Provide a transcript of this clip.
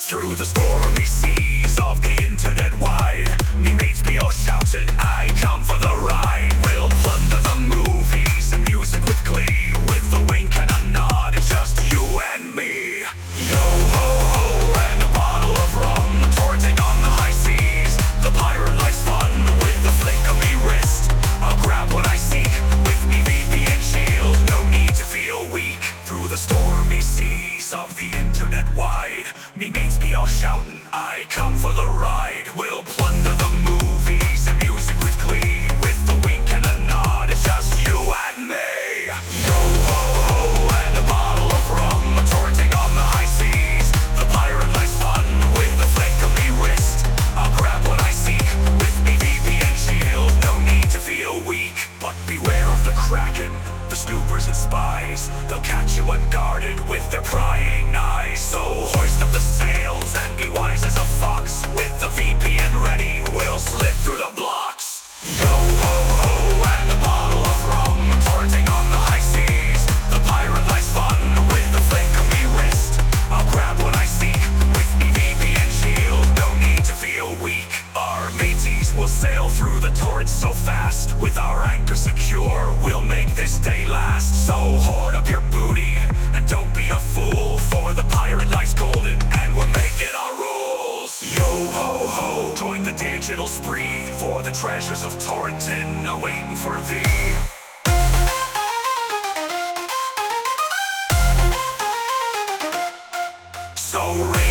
Through the stormy seas of the internet wide, me mates be all shouting, I come for the ride. We'll plunder the movies and music with glee, with a wink and a nod, it's just you and me. Yo ho ho and a bottle of rum, torting on the high seas. The pirate life's fun with the flick of me wrist. I'll grab what I seek with me VPN shield, no need to feel weak. Through the stormy seas of the internet wide, me mates be all shouting, I come for the ride. We'll plunder the movies and music with glee, with a wink and a nod, it's just you and me. Yo ho ho and a bottle of rum, torting on the high seas. The pirate life's fun with the flick of me wrist. I'll grab what I seek with me VPN shield, no need to feel weak. But beware of the Kraken, the snoopers and spies. They'll catch you unguarded with their prying eyes. So hoist up the sails and be wise as a fox. With the VPN ready, we'll slip through the blocks. Yo ho ho and a bottle of rum, torting on the high seas. The pirate life's fun with the flick of me wrist. I'll grab what I seek with me VPN shield, no need to feel weak. Our mateys will sail through the torrents so fast. With our anchor secure, we'll make this day last. So hoard up your booty and don't be a fool, for the pirate life's golden and we're making our rules. Yo ho ho, join the digital spree, for the treasures of Torrenton are waiting for thee. So